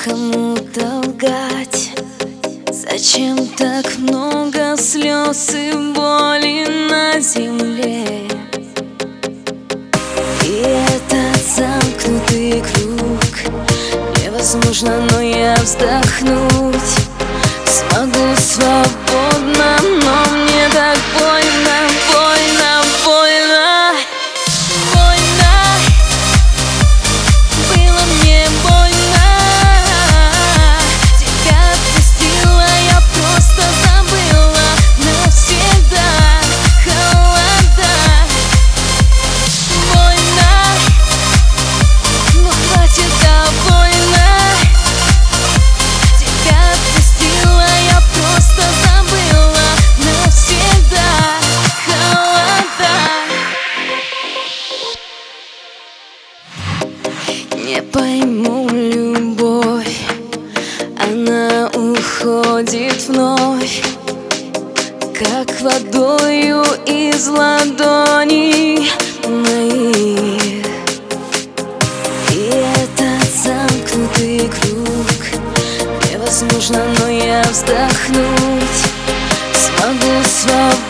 кому-то лгать? Зачем так много слез и боли на земле? И этот замкнутый круг невозможно, но я вздохнуть смогу свободно, но мне так больно, больно, больно. Больно, было мне больно. Тебя отпустила, я просто забыла навсегда. Холода, больно, но хватит довольно. Тебя отпустила, я просто забыла навсегда. Холода. Не пойму любовь, она уходит вновь, как водою из ладоней моих. И этот замкнутый круг невозможно, но я вздохнуть смогу свободно.